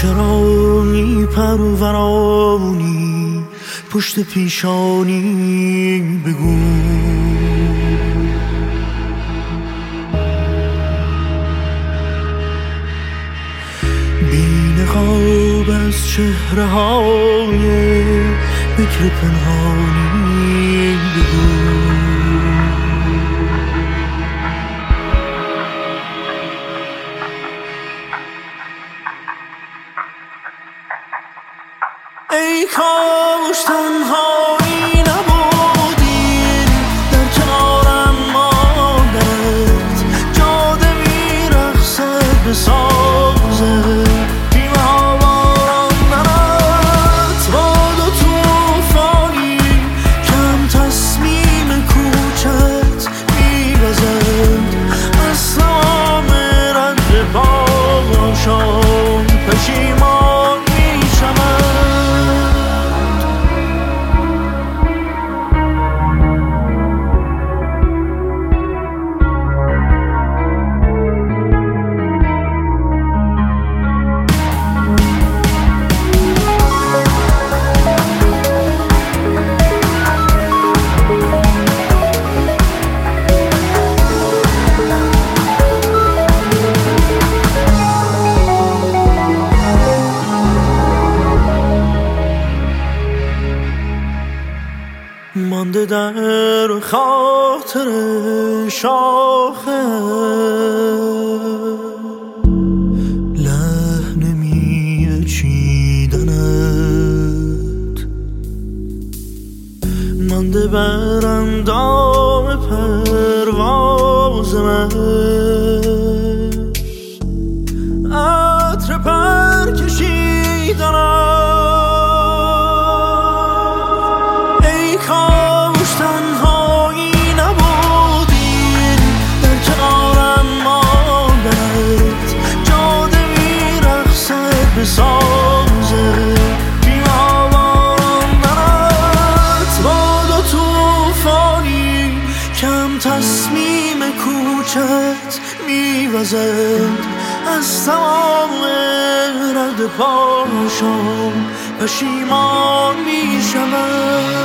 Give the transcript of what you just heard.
چرا میپرورانی پشت پیشانی بگو. بی نقاب از چهره های بکر پنهانی بگو. ای کاش تنهایی نبودی در کنارم ماندنت، جاده میرقصد به سازه بیمه ها باراندنت، باد و توفانی کم تصمیم کوچت میوزند از تمام رنج پاشان پشیمان میشوند. مانده در خاطر شاخه لحن میوه چیدنت، مانده بر اندام پرواز من عطر پر کشیدنت. سازه بیمه ها باراندنت، باد و توفانی کم تصمیم کوچت میوزند از تمام رد پاشان پشیمان میشوند.